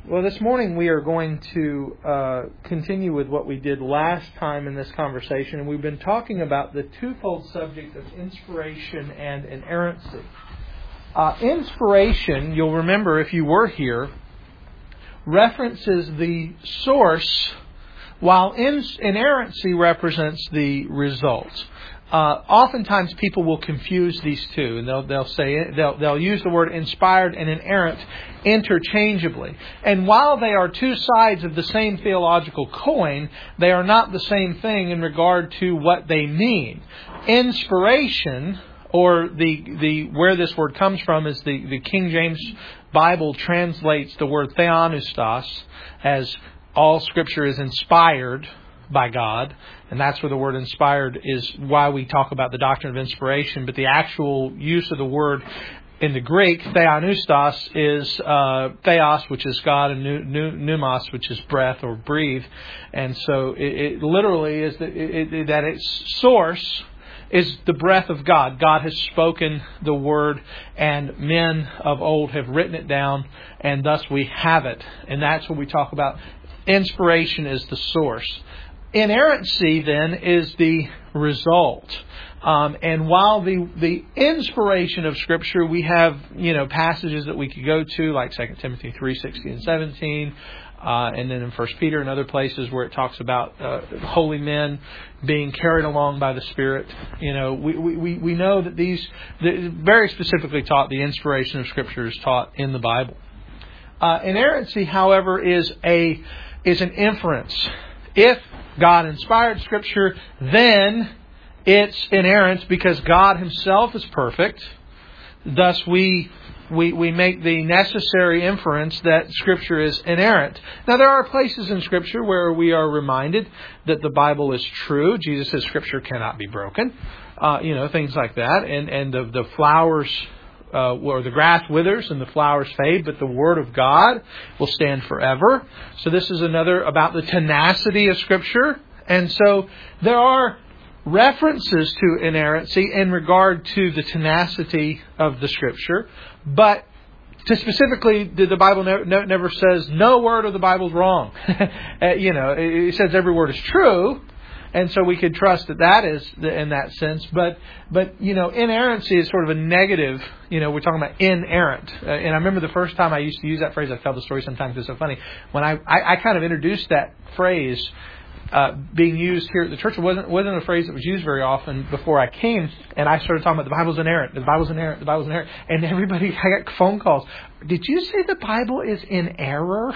Well, this morning we are going to continue with what we did last time in this conversation, and we've been talking about the twofold subject of inspiration and inerrancy. Inspiration, you'll remember if you were here, references the source, while inerrancy represents the result. Oftentimes people will confuse these two, and they'll use the word inspired and inerrant interchangeably. And while they are two sides of the same theological coin, they are not the same thing in regard to what they mean. Inspiration, or the where this word comes from, is the King James Bible translates the word theopneustos as all Scripture is inspired by God, and that's where the word inspired is why we talk about the doctrine of inspiration. But the actual use of the word in the Greek, theopneustos, is theos, which is God, and pneumos, which is breath or breathe. And so it literally is that its source is the breath of God. God has spoken the word, and men of old have written it down, and thus we have it. And that's what we talk about. Inspiration is the source. Inerrancy, then, is the result. And while the inspiration of Scripture, we have passages that we could go to, like 2 Timothy 3:16 and 17, and then in 1 Peter and other places where it talks about holy men being carried along by the Spirit. We know that these very specifically taught, the inspiration of Scripture is taught in the Bible. Inerrancy, however, is an inference. If God inspired Scripture, then it's inerrant because God Himself is perfect. Thus, we make the necessary inference that Scripture is inerrant. Now, there are places in Scripture where we are reminded that the Bible is true. Jesus says Scripture cannot be broken. Things like that. And the flowers, or the grass withers and the flowers fade, but the Word of God will stand forever. So this is another about the tenacity of Scripture. And so there are references to inerrancy in regard to the tenacity of the Scripture, but specifically, the Bible never says no word of the Bible is wrong. It says every word is true. And so we could trust that is in that sense. But inerrancy is sort of a negative. We're talking about inerrant. And I remember the first time I used to use that phrase. I tell the story sometimes. It's so funny. When I kind of introduced that phrase being used here at the church. It wasn't a phrase that was used very often before I came. And I started talking about the Bible's inerrant. The Bible's inerrant. The Bible's inerrant. And everybody, I got phone calls. Did you say the Bible is in error?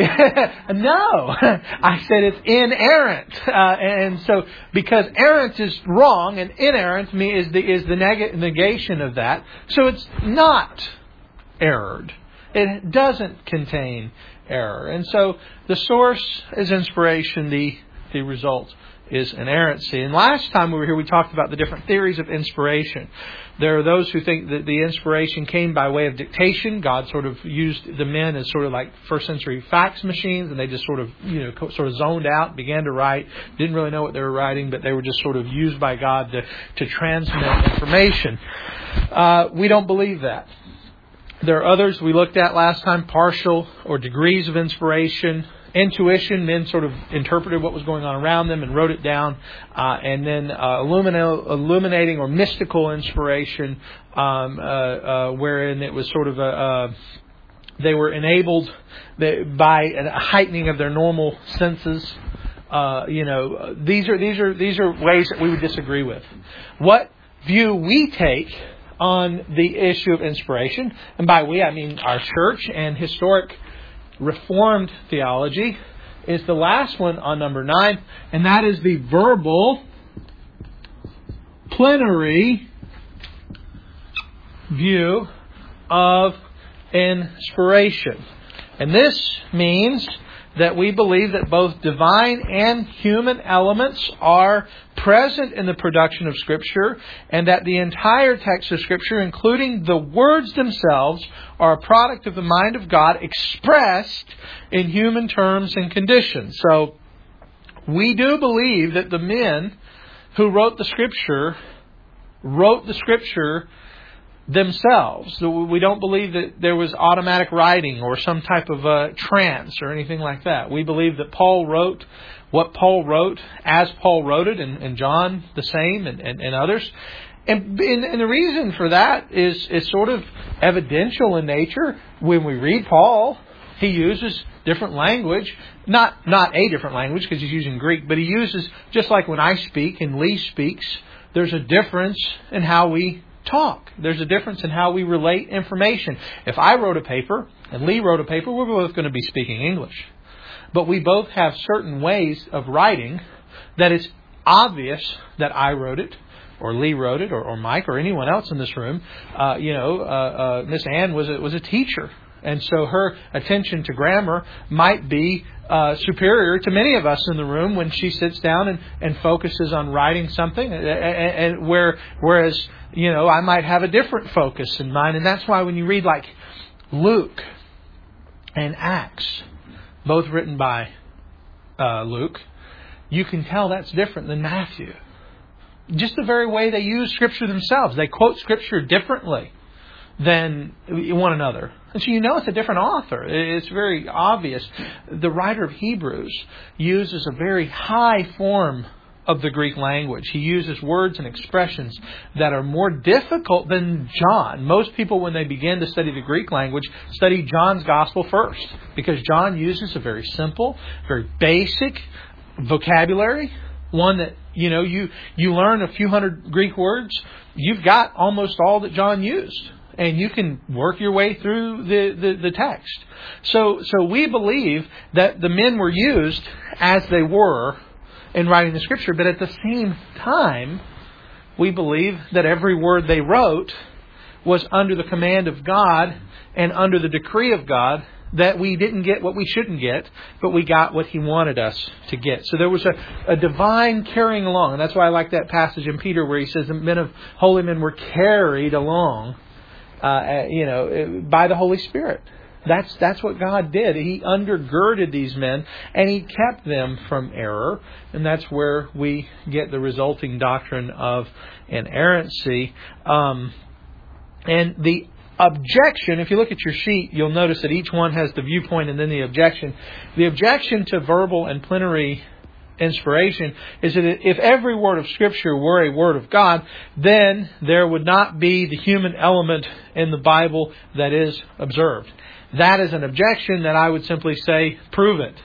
No. I said it's inerrant. And so, because errant is wrong and inerrant is the negation of that. So it's not errored. It doesn't contain error. And so the source is inspiration. The result is inerrancy. And last time we were here, we talked about the different theories of inspiration. There are those who think that the inspiration came by way of dictation. God sort of used the men as sort of like first century fax machines, and they just sort of zoned out, began to write, didn't really know what they were writing, but they were just sort of used by God to transmit information. We don't believe that. There are others we looked at last time, partial or degrees of inspiration. Intuition, men sort of interpreted what was going on around them and wrote it down. And then illuminating or mystical inspiration, wherein it was sort of they were enabled by a heightening of their normal senses. These are ways that we would disagree with. What view we take on the issue of inspiration, and by we I mean our church and historic Reformed theology, is the last one on number 9, and that is the verbal plenary view of inspiration. And this means that we believe that both divine and human elements are present in the production of Scripture, and that the entire text of Scripture, including the words themselves, are a product of the mind of God expressed in human terms and conditions. So, we do believe that the men who wrote the Scripture themselves. We don't believe that there was automatic writing or some type of trance or anything like that. We believe that Paul wrote what Paul wrote as Paul wrote it, and John the same, and others. And the reason for that is sort of evidential in nature. When we read Paul, he uses different language, not a different language because he's using Greek, but he uses, just like when I speak and Lee speaks, there's a difference in how we talk. There's a difference in how we relate information. If I wrote a paper and Lee wrote a paper, we're both going to be speaking English. But we both have certain ways of writing that it's obvious that I wrote it, or Lee wrote it, or Mike, or anyone else in this room. Miss Ann was a teacher. And so her attention to grammar might be superior to many of us in the room when she sits down and focuses on writing something. And whereas, I might have a different focus in mind. And that's why when you read like Luke and Acts, both written by Luke, you can tell that's different than Matthew. Just the very way they use Scripture themselves. They quote Scripture differently than one another. And so it's a different author. It's very obvious. The writer of Hebrews uses a very high form of the Greek language. He uses words and expressions that are more difficult than John. Most people, when they begin to study the Greek language, study John's Gospel first, because John uses a very simple, very basic vocabulary. One that, you learn a few hundred Greek words, you've got almost all that John used. And you can work your way through the text. So we believe that the men were used as they were in writing the Scripture. But at the same time, we believe that every word they wrote was under the command of God and under the decree of God, that we didn't get what we shouldn't get, but we got what He wanted us to get. So there was a divine carrying along. And that's why I like that passage in Peter where he says the holy men were carried along by the Holy Spirit. That's what God did. He undergirded these men and He kept them from error. And that's where we get the resulting doctrine of inerrancy. And the objection, if you look at your sheet, you'll notice that each one has the viewpoint and then the objection. The objection to verbal and plenary inspiration is that if every word of Scripture were a word of God, then there would not be the human element in the Bible that is observed. That is an objection that I would simply say, prove it.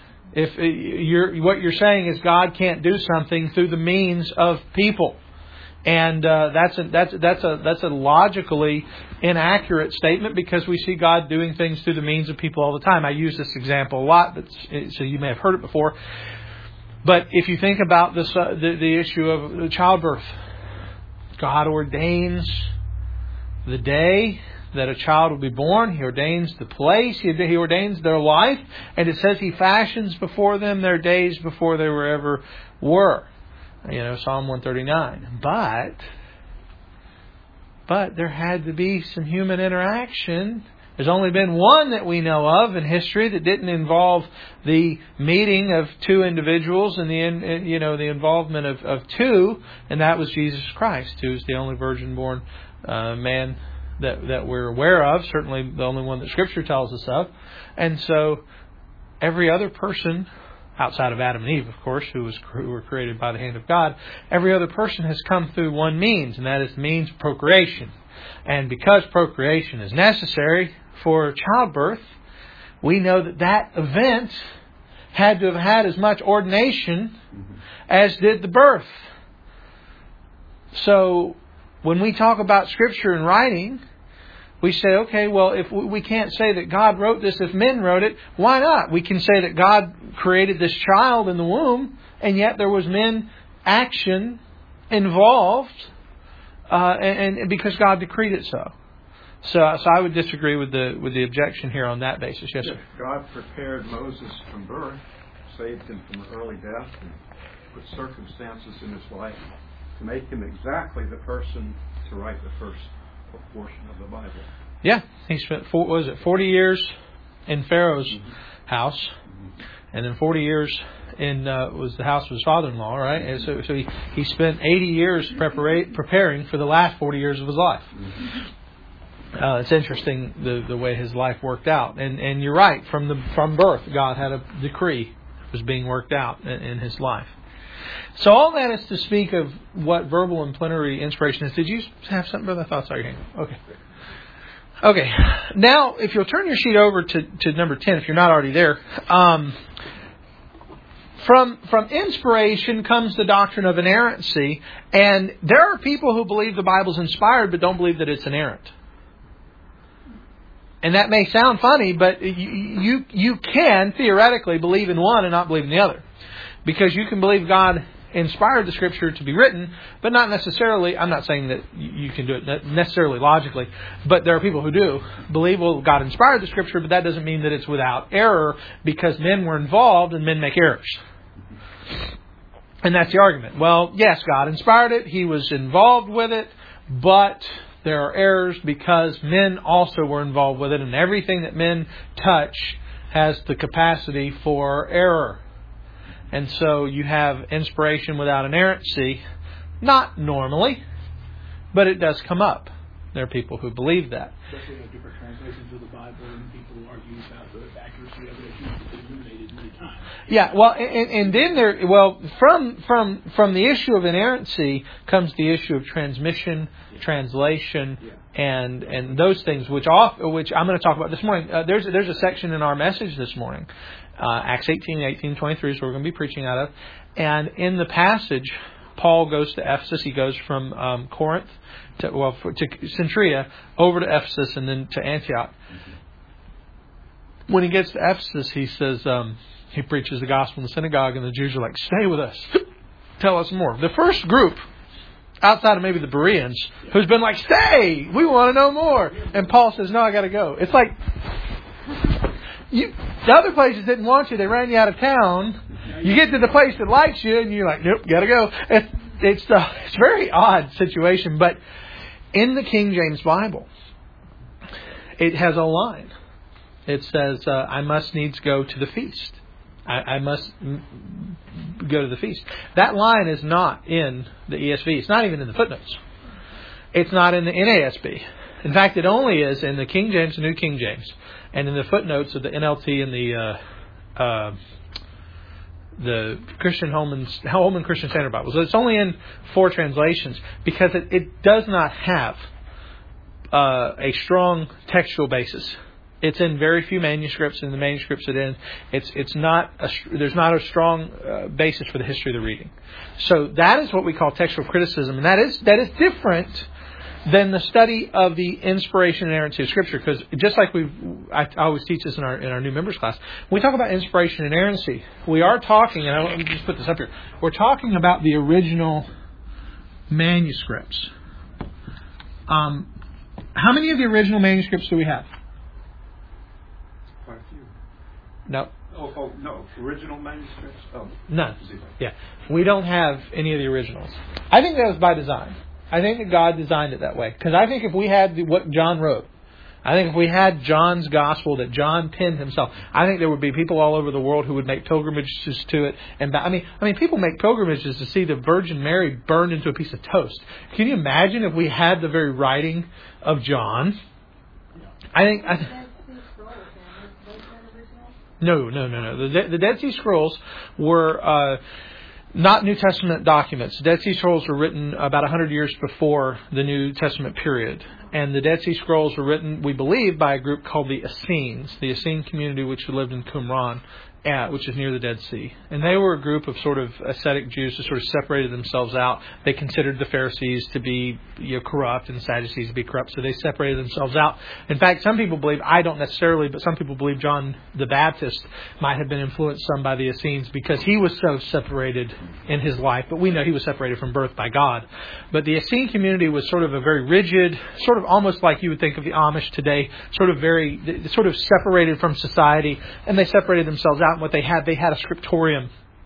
If what you're saying is God can't do something through the means of people. And that's a logically inaccurate statement, because we see God doing things through the means of people all the time. I use this example a lot, so you may have heard it before. But if you think about this, the issue of childbirth, God ordains the day that a child will be born. He ordains the place. He ordains their life. And it says He fashions before them their days before they were ever were. Psalm 139. But there had to be some human interaction. There's only been one that we know of in history that didn't involve the meeting of two individuals and the involvement of two, and that was Jesus Christ, who is the only virgin-born man that we're aware of. Certainly the only one that Scripture tells us of. And so every other person, outside of Adam and Eve, of course, who were created by the hand of God, every other person has come through one means, and that is the means of procreation. And because procreation is necessary for childbirth, we know that event had to have had as much ordination as did the birth. So when we talk about Scripture and writing, we say, okay, well, if we can't say that God wrote this if men wrote it, why not? We can say that God created this child in the womb, and yet there was men action involved, and because God decreed it so. So I would disagree with the objection here on that basis. Yes, sir. God prepared Moses from birth, saved him from early death, and put circumstances in his life to make him exactly the person to write the first portion of the Bible. Yeah, he spent 40 years in Pharaoh's house, and then 40 years was the house of his father-in-law, right? And so he spent 80 years preparing for the last 40 years of his life. It's interesting the way his life worked out, and you're right. From birth, God had a decree that was being worked out in his life. So all that is to speak of what verbal and plenary inspiration is. Did you have something, brother? I thought I saw your hand. Okay. Now, if you'll turn your sheet over to number 10, if you're not already there. From inspiration comes the doctrine of inerrancy, and there are people who believe the Bible's inspired but don't believe that it's inerrant. And that may sound funny, but you can theoretically believe in one and not believe in the other. Because you can believe God inspired the Scripture to be written, but not necessarily, I'm not saying that you can do it necessarily logically, but there are people who do believe, well, God inspired the Scripture, but that doesn't mean that it's without error, because men were involved and men make errors. And that's the argument. Well, yes, God inspired it, He was involved with it, but there are errors because men also were involved with it, and everything that men touch has the capacity for error. And so you have inspiration without inerrancy, not normally, but it does come up. There are people who believe that. Especially in different translations of the Bible, and people argue about the accuracy of it, it's been illuminated many times. Yeah, well, and then from the issue of inerrancy comes the issue of transmission, translation, and those things, which I'm going to talk about this morning. There's a section in our message this morning, Acts 18:23 is where we're going to be preaching out of, and in the passage, Paul goes to Ephesus. He goes from Corinth to Centuria over to Ephesus and then to Antioch. When he gets to Ephesus, he says he preaches the gospel in the synagogue, and the Jews are like, "Stay with us, tell us more." The first group, outside of maybe the Bereans, who's been like, "Stay, we want to know more," and Paul says, "No, I got to go." It's like the other places didn't want you; they ran you out of town. You get to the place that likes you, and you're like, "Nope, got to go." It's a very odd situation, but in the King James Bible, it has a line. It says, "I must needs go to the feast." I must go to the feast. That line is not in the ESV. It's not even in the footnotes. It's not in the NASB. In fact, it only is in the King James, the New King James, and in the footnotes of the NLT and the Christian Holman Christian Standard Bible. So it's only in 4 translations because it does not have a strong textual basis. It's in very few manuscripts, and the manuscripts there's not a strong basis for the history of the reading. So that is what we call textual criticism, and that is different than the study of the inspiration and inerrancy of Scripture. Because just like I always teach this in our new members class, when we talk about inspiration and inerrancy, we are talking, and let me just put this up here. We're talking about the original manuscripts. How many of the original manuscripts do we have? Quite a few. No. Oh, no. Original manuscripts? Oh. None. Yeah. We don't have any of the originals. I think that was by design. I think that God designed it that way. Because I think if we had what John wrote, I think if we had John's gospel that John penned himself, I think there would be people all over the world who would make pilgrimages to it. And I mean, people make pilgrimages to see the Virgin Mary burned into a piece of toast. Can you imagine if we had the very writing of John? No. The Dead Sea Scrolls were not New Testament documents. The Dead Sea Scrolls were written about 100 years before the New Testament period. And the Dead Sea Scrolls were written, we believe, by a group called the Essenes. The Essene community, which lived in Qumran, which is near the Dead Sea. And they were a group of sort of ascetic Jews who sort of separated themselves out. They considered the Pharisees to be corrupt and the Sadducees to be corrupt, so they separated themselves out. In fact, some people believe, I don't necessarily, but some people believe John the Baptist might have been influenced some by the Essenes because he was so separated in his life. But we know he was separated from birth by God. But the Essene community was sort of a very rigid, sort of almost like you would think of the Amish today, sort of separated from society, and they separated themselves out. And what they had a scriptorium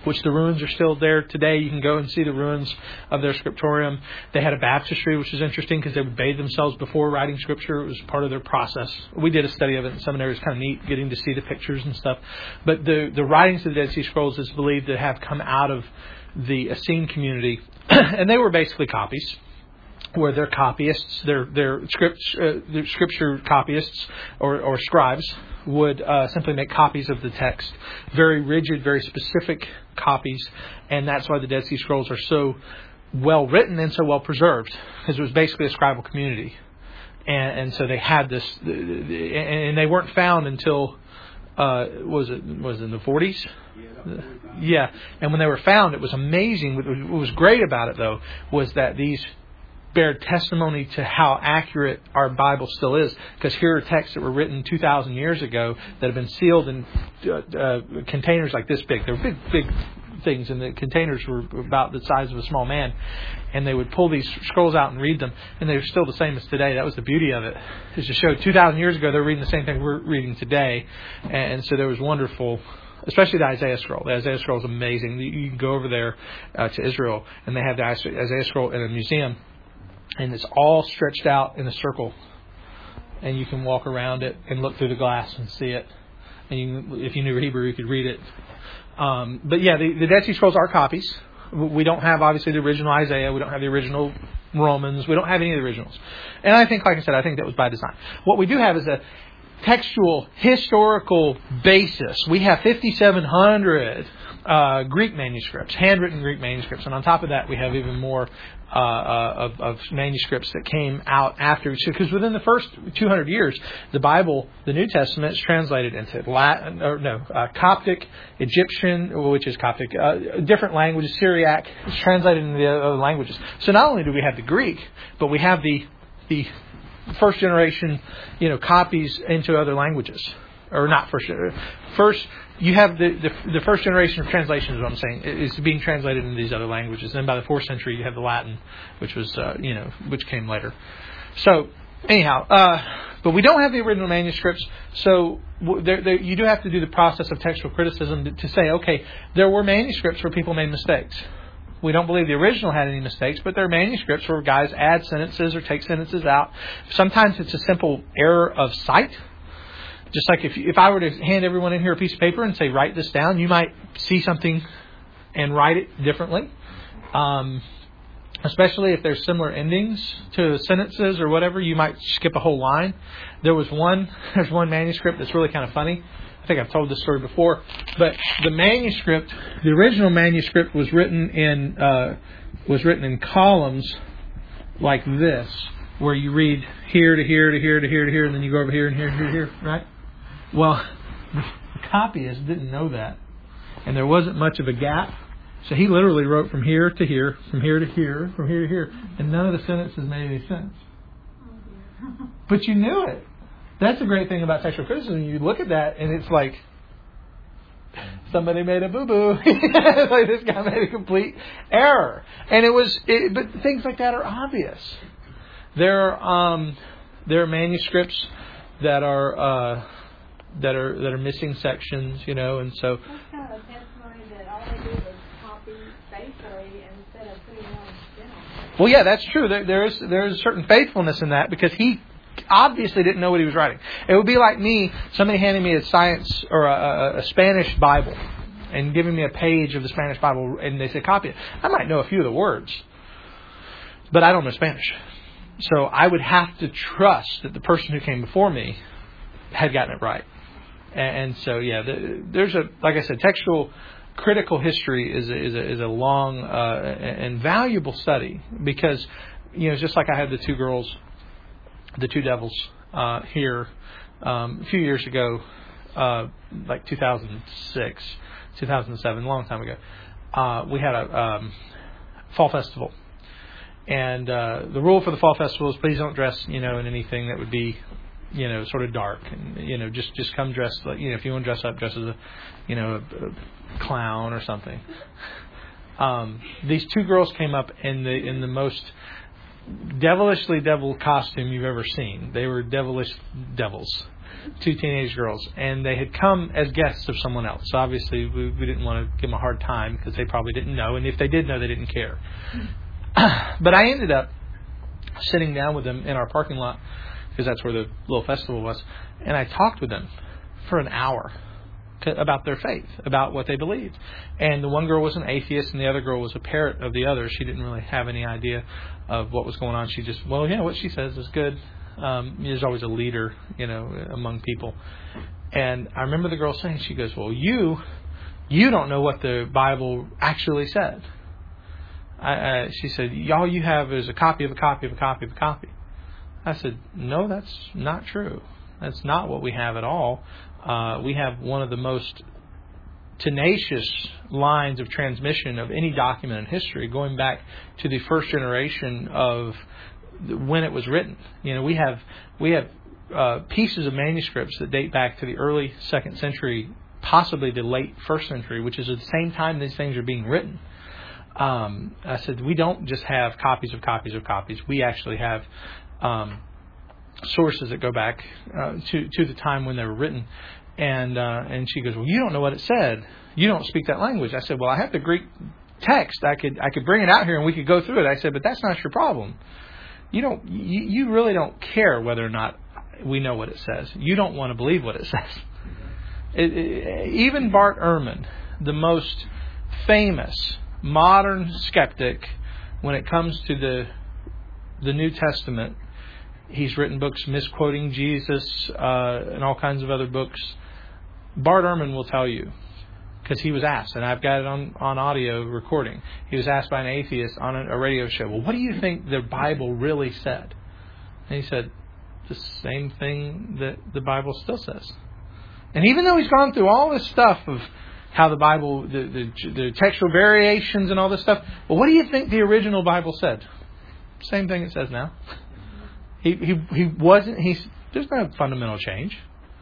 which the ruins are still there today. You can go and see the ruins of their scriptorium. They had a baptistry, which is interesting because they would bathe themselves before writing Scripture. It was part of their process. We did a study of it in seminary. It's kind of neat getting to see the pictures and stuff. But the writings of the Dead Sea Scrolls is believed to have come out of the Essene community, and they were basically copies, where their copyists, their scripture copyists or scribes would simply make copies of the text, very rigid, very specific copies, and that's why the Dead Sea Scrolls are so well written and so well preserved, because it was basically a scribal community, and so they had this, and they weren't found until was it in the 40s? Yeah, and when they were found, it was amazing. What was great about it, though, was that these bear testimony to how accurate our Bible still is, because here are texts that were written 2,000 years ago that have been sealed in containers like this big. They were big things, and the containers were about the size of a small man, and they would pull these scrolls out and read them, and they were still the same as today. That was the beauty of it, is to show 2,000 years ago they're reading the same thing we're reading today, and so there was wonderful. Especially the Isaiah scroll. The Isaiah scroll is amazing. You can go over there to Israel, and they have the Isaiah scroll in a museum. And it's all stretched out in a circle. And you can walk around it and look through the glass and see it. And if you knew Hebrew, you could read it. But yeah, the Dead Sea Scrolls are copies. We don't have, obviously, the original Isaiah. We don't have the original Romans. We don't have any of the originals. And I think, like I said, I think that was by design. What we do have is a textual, historical basis. We have 5,700 Greek manuscripts, handwritten Greek manuscripts, and on top of that, we have even more of manuscripts that came out after. Because within the first 200 years, the Bible, the New Testament, is translated into Coptic, Egyptian, which is Coptic, different languages, Syriac. It's translated into the other languages. So not only do we have the Greek, but we have the first generation, copies into other languages, or not first. You have the first generation of translation is what I'm saying. It's being translated into these other languages. And then by the 4th century, you have the Latin, which was which came later. So anyhow, but we don't have the original manuscripts. So you do have to do the process of textual criticism to say, okay, there were manuscripts where people made mistakes. We don't believe the original had any mistakes, but there are manuscripts where guys add sentences or take sentences out. Sometimes it's a simple error of sight. Just like if I were to hand everyone in here a piece of paper and say, write this down, you might see something and write it differently. Especially if there's similar endings to sentences or whatever, you might skip a whole line. There's one manuscript that's really kind of funny. I think I've told this story before, but the original manuscript was written in columns like this, where you read here to here to here to here to here, and then you go over here and here to here, right? Well, the copyist didn't know that, and there wasn't much of a gap, so he literally wrote from here to here, from here to here, from here to here, and none of the sentences made any sense. But you knew it. That's the great thing about textual criticism. You look at that, and it's like, somebody made a boo-boo. Like, this guy made a complete error. And but things like that are obvious. There are manuscripts that are missing sections, and so. That's kind of a testimony that all they did was copy faithfully instead of putting on spin on it. Well, yeah, that's true. There is a certain faithfulness in that, because he obviously didn't know what he was writing. It would be like somebody handing me a science or a Spanish Bible and giving me a page of the Spanish Bible, and they say copy it. I might know a few of the words, but I don't know Spanish. So I would have to trust that the person who came before me had gotten it right. And so, yeah, there's like I said, textual critical history is a long and valuable study, because just like I had the two devils here a few years ago, like 2006, 2007, a long time ago. We had a fall festival, and the rule for the fall festival is please don't dress, in anything that would be, sort of dark, and just come dressed like, if you want to dress up, dress as a clown or something. These two girls came up in the most devilishly devil costume you've ever seen. They were devilish devils. two teenage girls, and they had come as guests of someone else. So obviously we didn't want to give them a hard time because they probably didn't know, and if they did know, they didn't care. But I ended up sitting down with them in our parking lot because that's where the little festival was, and I talked with them for an hour about their faith, about what they believed. And the one girl was an atheist, and the other girl was a parrot of the other. She didn't really have any idea of what was going on. She just, well, yeah, what she says is good. There's always a leader, among people. And I remember the girl saying, she goes, well, you don't know what the Bible actually said. She said, all you have is a copy of a copy of a copy of a copy. I said, no, that's not true. That's not what we have at all. We have one of the most tenacious lines of transmission of any document in history, going back to the first generation of when it was written. We have pieces of manuscripts that date back to the early 2nd century, possibly the late 1st century, which is at the same time these things are being written. I said, we don't just have copies of copies of copies. We actually have sources that go back to the time when they were written. And she goes, well, you don't know what it said. You don't speak that language. I said, well, I have the Greek text. I could bring it out here and we could go through it. I said, but that's not your problem. You really don't care whether or not we know what it says. You don't want to believe what it says. Even Bart Ehrman, the most famous modern skeptic when it comes to the New Testament, he's written books misquoting Jesus and all kinds of other books. Bart Ehrman will tell you, because he was asked, and I've got it on audio recording. He was asked by an atheist on a radio show, well, what do you think the Bible really said? And he said, the same thing that the Bible still says. And even though he's gone through all this stuff of how the Bible, the textual variations and all this stuff, well, what do you think the original Bible said? Same thing it says now. There's no fundamental change.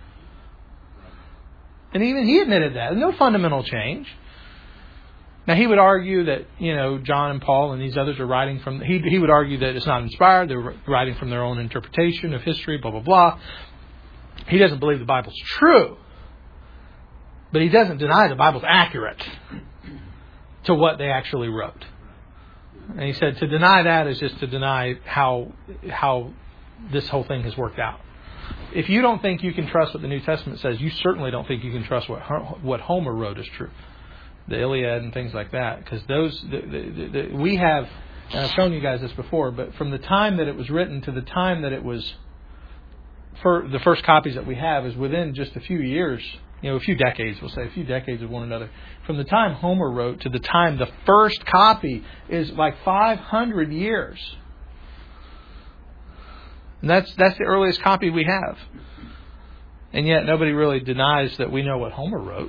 And even he admitted that. There's no fundamental change. Now, he would argue that, John and Paul and these others are writing from... He would argue that it's not inspired. They're writing from their own interpretation of history, blah, blah, blah. He doesn't believe the Bible's true. But he doesn't deny the Bible's accurate to what they actually wrote. And he said to deny that is just to deny how this whole thing has worked out. If you don't think you can trust what the New Testament says, you certainly don't think you can trust what Homer wrote is true. The Iliad and things like that. Because we have, and I've shown you guys this before, but from the time that it was written to the time that it was, for the first copies that we have is within just a few years, a few decades, we'll say, a few decades of one another. From the time Homer wrote to the time the first copy is like 500 years. And that's the earliest copy we have. And yet nobody really denies that we know what Homer wrote.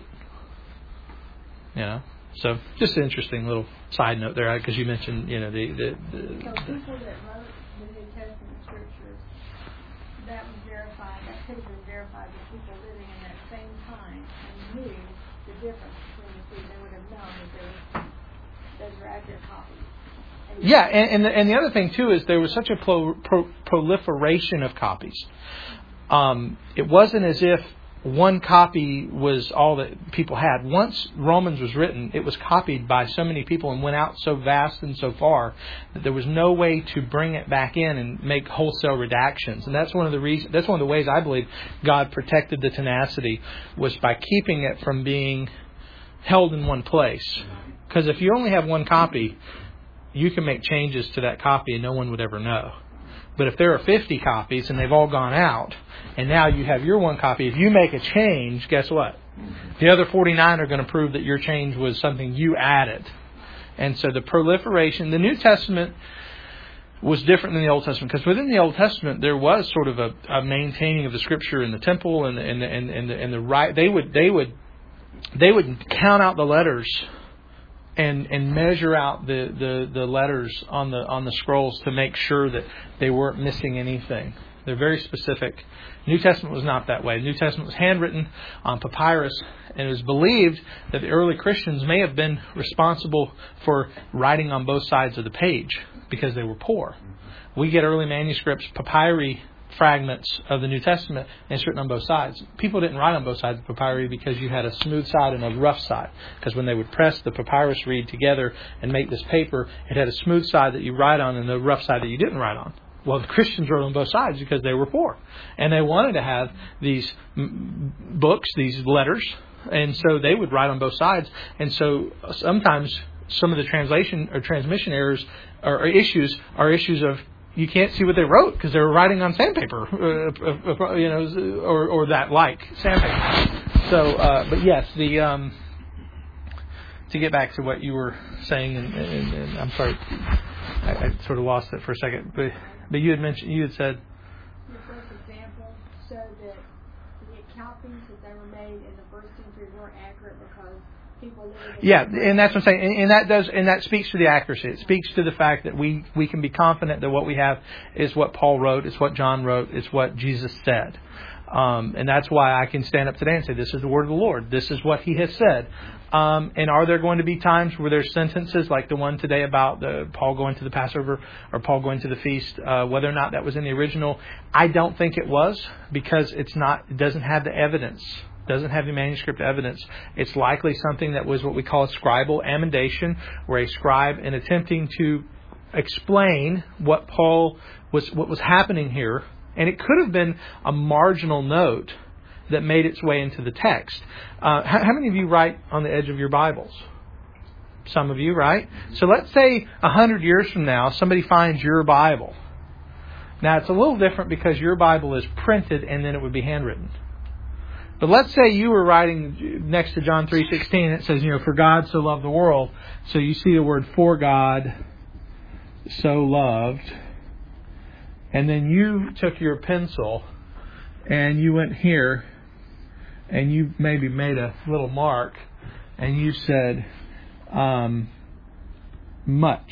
So just an interesting little side note there, because you mentioned, So people that wrote the New Testament scriptures, that was verified, that could have been verified with people living in that same time and knew the difference between the two. They would have known that those were accurate copies. Yeah, and the other thing too is there was such a proliferation of copies. It wasn't as if one copy was all that people had. Once Romans was written, it was copied by so many people and went out so vast and so far that there was no way to bring it back in and make wholesale redactions. And that's one of the reasons. That's one of the ways I believe God protected the tenacity, was by keeping it from being held in one place. Because if you only have one copy, you can make changes to that copy and no one would ever know. But if there are 50 copies and they've all gone out, and now you have your one copy, if you make a change, guess what? The other 49 are going to prove that your change was something you added. And so the proliferation, the New Testament was different than the Old Testament, because within the Old Testament there was sort of a maintaining of the Scripture in the temple and the right. They would count out the letters and measure out the letters on the scrolls to make sure that they weren't missing anything. They're very specific. New Testament was not that way. The New Testament was handwritten on papyrus, and it was believed that the early Christians may have been responsible for writing on both sides of the page because they were poor. We get early manuscripts, papyri, fragments of the New Testament, and it's written on both sides. People didn't write on both sides of the papyri because you had a smooth side and a rough side. Because when they would press the papyrus reed together and make this paper, it had a smooth side that you write on and a rough side that you didn't write on. Well, the Christians wrote on both sides because they were poor. And they wanted to have these books, these letters, and so they would write on both sides. And so sometimes some of the translation or transmission errors or issues are issues of you can't see what they wrote because they were writing on sandpaper, or that like sandpaper. So, but yes, to get back to what you were saying, and I'm sorry, I sort of lost it for a second, but you had said. The first example showed that the copies that they were made in the first century weren't accurate because people lived in. Yeah, and that's what I'm saying, and that speaks to the accuracy. It speaks to the fact that we can be confident that what we have is what Paul wrote, it's what John wrote, it's what Jesus said. And that's why I can stand up today and say, this is the word of the Lord. This is what He has said. And are there going to be times where there's sentences like the one today about Paul going to the Passover or Paul going to the feast, whether or not that was in the original? I don't think it was, because it doesn't have the evidence. Doesn't have the manuscript evidence. It's likely something that was what we call a scribal amendation, where a scribe, in attempting to explain what was happening here, and it could have been a marginal note that made its way into the text. How many of you write on the edge of your Bibles? Some of you, right? So let's say 100 years from now, somebody finds your Bible. Now, it's a little different because your Bible is printed and then it would be handwritten. But let's say you were writing next to John 3:16, it says, for God so loved the world. So you see the word for God so loved. And then you took your pencil and you went here and you maybe made a little mark and you said, much.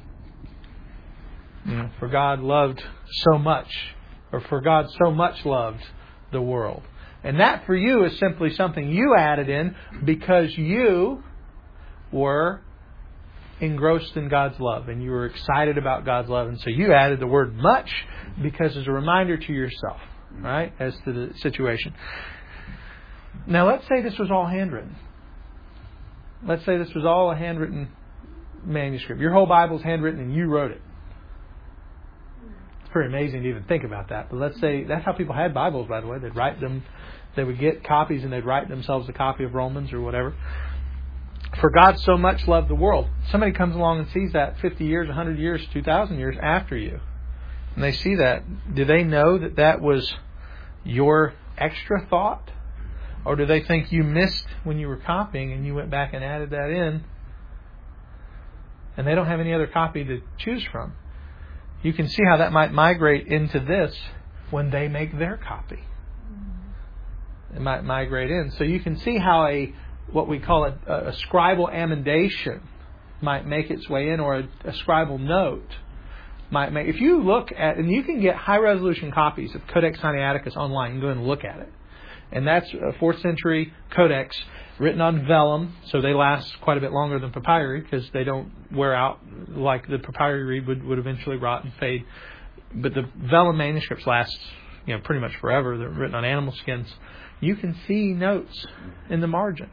For God loved so much, or for God so much loved the world. And that for you is simply something you added in because you were engrossed in God's love and you were excited about God's love. And so you added the word much because it's a reminder to yourself, right, as to the situation. Now, let's say this was all handwritten. Let's say this was all a handwritten manuscript. Your whole Bible's handwritten and you wrote it. It's pretty amazing to even think about that. But let's say that's how people had Bibles, by the way. They'd write them. They would get copies and they'd write themselves a copy of Romans or whatever. For God so much loved the world. Somebody comes along and sees that 50 years, 100 years, 2,000 years after you. And they see that. Do they know that that was your extra thought? Or do they think you missed when you were copying and you went back and added that in? And they don't have any other copy to choose from. You can see how that might migrate into this when they make their copy. It might migrate in. So you can see how what we call a scribal amendation might make its way in, or a scribal note might make. If you look at, and you can get high resolution copies of Codex Sinaiticus online, you can go and look at it. And that's a 4th century codex written on vellum, so they last quite a bit longer than papyri because they don't wear out like the papyri reed would eventually rot and fade. But the vellum manuscripts last, pretty much forever. They're written on animal skins. You can see notes in the margin.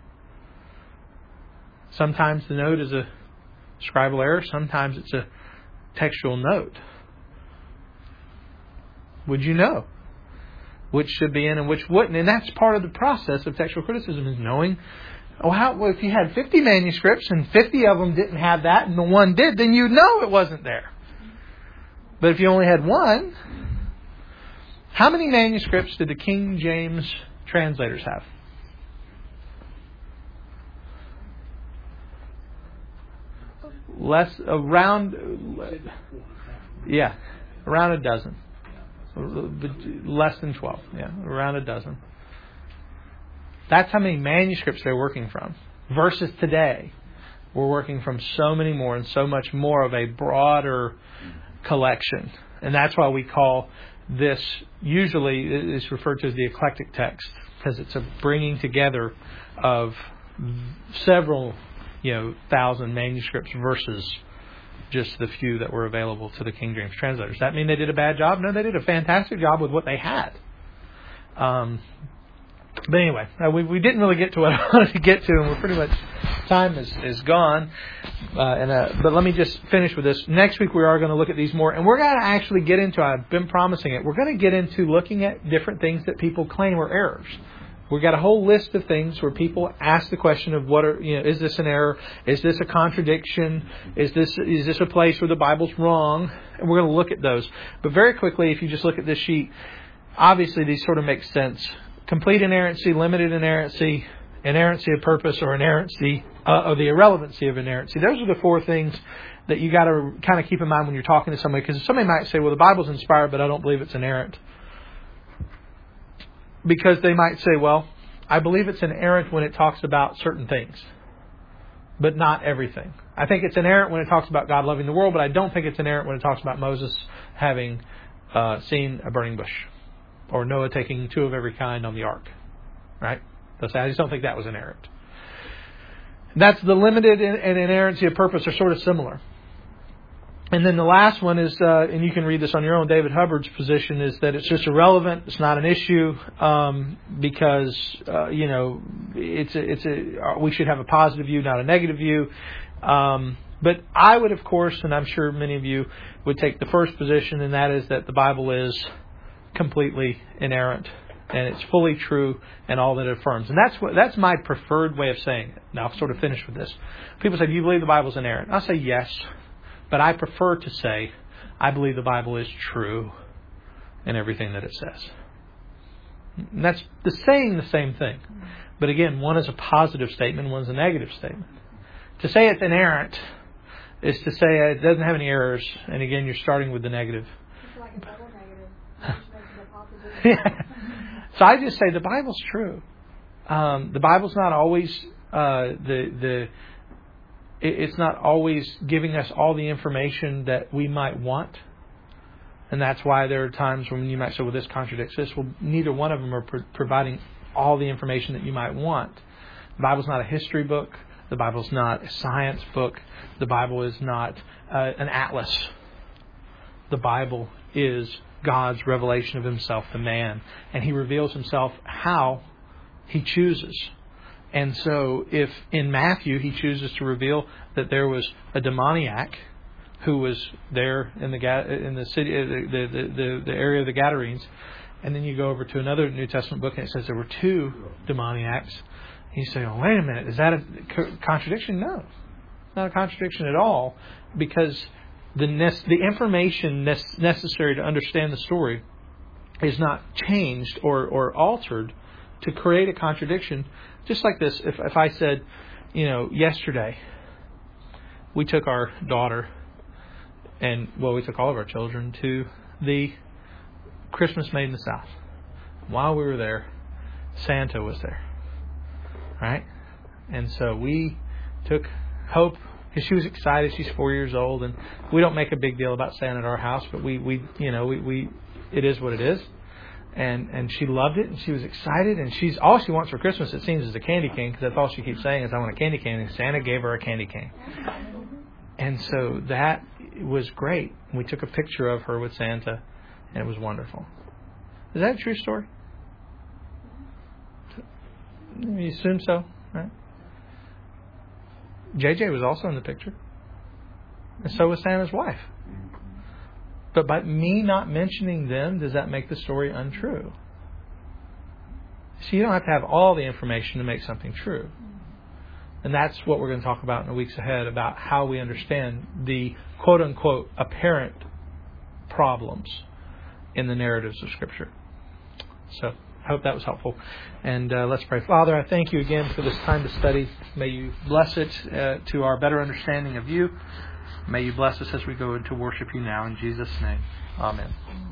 Sometimes the note is a scribal error. Sometimes it's a textual note. Would you know which should be in and which wouldn't? And that's part of the process of textual criticism, is knowing, if you had 50 manuscripts and 50 of them didn't have that and the one did, then you'd know it wasn't there. But if you only had one, how many manuscripts did the King James translators have? Around a dozen. Less than 12. Yeah, around a dozen. That's how many manuscripts they're working from. Versus today, we're working from so many more and so much more of a broader collection. And that's why we call this, usually it's referred to as the eclectic text, because it's a bringing together of several, thousand manuscripts versus just the few that were available to the King James translators. Does that mean they did a bad job? No, they did a fantastic job with what they had. But anyway, we didn't really get to what I wanted to get to, and we're pretty much, time is gone. But let me just finish with this. Next week we are going to look at these more, and we're going to actually get into, I've been promising it, we're going to get into looking at different things that people claim are errors. We've got a whole list of things where people ask the question of is this an error? Is this a contradiction? Is this a place where the Bible's wrong? And we're going to look at those. But very quickly, if you just look at this sheet, obviously these sort of make sense. Complete inerrancy, limited inerrancy, inerrancy of purpose, or inerrancy, or the irrelevancy of inerrancy. Those are the four things that you got to kind of keep in mind when you're talking to somebody. Because somebody might say, well, the Bible's inspired, but I don't believe it's inerrant. Because they might say, well, I believe it's inerrant when it talks about certain things, but not everything. I think it's inerrant when it talks about God loving the world, but I don't think it's inerrant when it talks about Moses having seen a burning bush, or Noah taking 2 of every kind on the ark. Right? I just don't think that was inerrant. That's the limited and inerrancy of purpose are sort of similar. And then the last one is, and you can read this on your own, David Hubbard's position is that it's just irrelevant. It's not an issue because we should have a positive view, not a negative view. But I would, of course, and I'm sure many of you would take the first position, and that is that the Bible is completely inerrant and it's fully true and all that it affirms. And that's my preferred way of saying it. Now I'll sort of finish with this. People say, do you believe the Bible is inerrant? I'll say yes. But I prefer to say, I believe the Bible is true in everything that it says. And that's saying the same thing. But again, one is a positive statement, one is a negative statement. To say it's inerrant is to say it doesn't have any errors. And again, you're starting with the negative. It's like a double negative. So I just say the Bible's true. The Bible's not always it's not always giving us all the information that we might want. And that's why there are times when you might say, well, this contradicts this. Well, neither one of them are providing all the information that you might want. The Bible's not a history book. The Bible's not a science book. The Bible is not an atlas. The Bible is God's revelation of Himself to man. And He reveals Himself how He chooses. And so if in Matthew He chooses to reveal that there was a demoniac who was there in the city, the area of the Gadarenes, and then you go over to another New Testament book and it says there were 2 demoniacs, and you say, oh, wait a minute, is that a contradiction? No, it's not a contradiction at all, because the information necessary to understand the story is not changed or altered to create a contradiction. Just like this, if I said, yesterday we took our daughter we took all of our children to the Christmas Made in the South. While we were there, Santa was there. Right? And so we took Hope, because she was excited. She's 4 years old, and we don't make a big deal about Santa at our house, but we it is what it is. And she loved it, and she was excited, and all she wants for Christmas, it seems, is a candy cane, because that's all she keeps saying is, I want a candy cane, and Santa gave her a candy cane. And so that was great. We took a picture of her with Santa, and it was wonderful. Is that a true story? You assume so, right? JJ was also in the picture, and so was Santa's wife. But by me not mentioning them, does that make the story untrue? So you don't have to have all the information to make something true. And that's what we're going to talk about in the weeks ahead, about how we understand the quote-unquote apparent problems in the narratives of Scripture. So I hope that was helpful. And let's pray. Father, I thank you again for this time to study. May you bless it to our better understanding of you. May you bless us as we go to worship you now. In Jesus' name, amen.